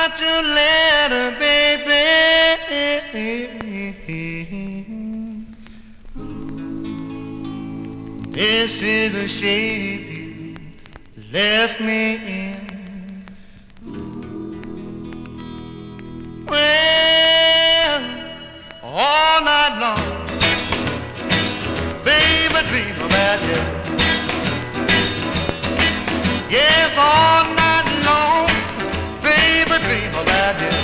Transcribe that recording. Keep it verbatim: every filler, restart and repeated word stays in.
write you a letter, baby. This is the shape you left me in. Well, all night long, baby, dream about you. Yes, all night long, baby, dream about you.